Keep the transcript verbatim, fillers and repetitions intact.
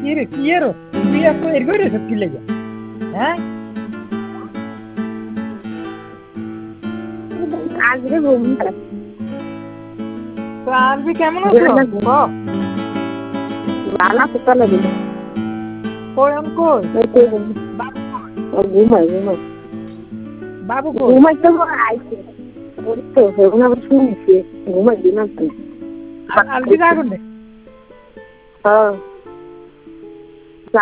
কি রে কি এর তুই এত এর করে সব কি লাগে হ্যাঁ আজকে ঘুম তো আজকে কেমন আছো ও ভালো তো লাগে কই আম কই ঘুমাই ঘুমাই বাবু কই ঘুমাই তো আইছে ওই তো এখন আবার শুনছি ঘুমাই দিন না তুই আজকে যাবেন না হ্যাঁ